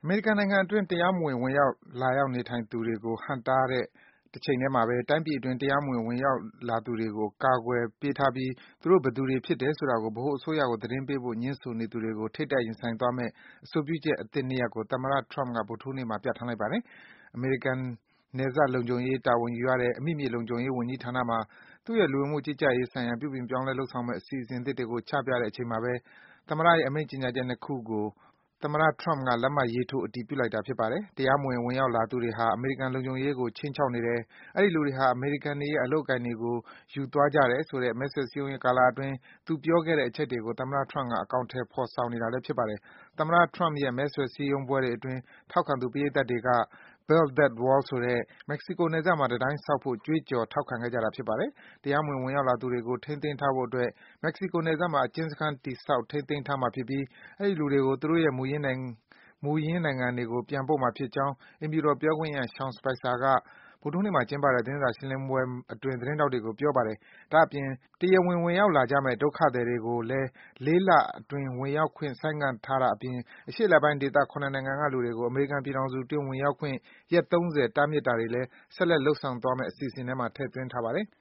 အမေရိကန်နိုင်ငံအတွင်း တရားမဝင် ဝင်ရောက် လာရောက်နေထိုင်သူတွေကို ဟန့်တားတဲ့ တချိန်တည်းမှာဘဲ တိုင်းပြည်အတွင်း တရားမဝင် ဝင်ရောက်လာသူတွေကို ကာကွယ်ပေးထားပြီး သူတို့ ဘယ်သူတွေဖြစ်တယ်ဆိုတာကို ဗဟိုအစိုးရကို သတင်းပေးဖို့ ငြင်းဆိုနေသူတွေကို ထိပ်တိုက်ရင်ဆိုင်သွားမယ့် အဆိုပြုချက်အသစ် ၂ ရပ်ကို သမ္မတ Trump က ဗုဒ္ဓဟူးနေ့မှာ ပြဌာန်းလိုက်ပါတယ်။ အမေရိကန်နယ်စပ်လုံခြုံရေး တာဝန်ယူရတဲ့ အမိမြေလုံခြုံရေးဝန်ကြီးဌာနမှာ သူ့ရဲ့ လူဝင်မှုကြီးကြပ်ရေးဆိုင်ရာ ပြုပြင်ပြောင်းလဲ လုပ်ဆောင်မယ့် အစီအစဉ်သစ်တွေကို ချပြတဲ့အချိန်မှာဘဲ သမ္မတရဲ့ အမိန့်ကြေညာချက် ၂ ခုကို သမ္မတ Trump က လက်မှတ်ရေးထိုး အတည်ပြုလိုက်တာ ဖြစ်ပါတယ်။ တရားမဝင် ဝင်ရောက်လာသူတွေဟာ အမေရိကန်လုံခြုံရေးကို ခြိမ်းခြောက်နေတယ်၊ အဲဒီလူတွေဟာ အမေရိကန်တွေရဲ့ အလုပ်အကိုင်တွေကို ယူသွားကြတယ်ဆိုတဲ့ မဲဆွယ်စည်းရုံးရေးကာလအတွင်း သူပြောခဲ့တဲ့ အချက်တွေကို သမ္မတ Trump က အကောင်အထည် ဖော်ဆောင်နေတာလည်း ဖြစ်ပါတယ်။ သမ္မတ Trump ရဲ့ မဲဆွယ်စည်းရုံးပွဲတွေအတွင်း ထောက်ခံသူ ပရိတ်သတ်တွေက "Build That Wall" ဆိုတဲ့ မက္ကဆီကိုနယ်စပ်မှာ တံတိုင်းဆောက်ဖို့ ကြွေးကြော် ထောက်ခံခဲ့ကြတာ ဖြစ်ပါတယ်။ တရားမဝင် ဝင်ရောက်လာသူတွေကို ထိန်းသိမ်းထားဖို့အတွက် မက္ကဆီကိုနယ်စပ်မှာ အကျဉ်းစခန်း တည်ဆောက် ထိန်းသိမ်းထားမှာဖြစ်ပြီး အဲဒီလူတွေကို သူတို့ရဲ့ မူရင်းနိုင်ငံတွေကို ပြန်ပို့မှာဖြစ်ကြောင်း အိမ်ဖြူတော်ပြောခွင့်ရ Sean Spicer က ဗုဒ္ဓဟူးနေ့မှာ ကျင်းပတဲ့ သတင်းစာရှင်းလင်းပွဲအတွင်း သတင်းထောက်တွေကို ပြောပါတယ်။ ဒါ့အပြင် တရားဝင် ဝင်ရောက်လာကြမယ့် ဒုက္ခသည်တွေကိုလည်း ၄ လအတွင်း ဝင်ရောက်ခွင့် ဆိုင်းငံ့ထားတာအပြင် အရှေ့အလယ်ပိုင်းဒေသ ၇ နိုင်ငံကလူတွေကို အမေရိကန်ပြည်ထောင်စုအတွင်း ဝင်ရောက်ခွင့် ရက် ၃၀ တားမြစ်တာတွေလည်း ဆက်လက် လုပ်ဆောင်သွားမယ့် အစီအစဉ်ထဲမှာ ထည့်သွင်းထားပါတယ်။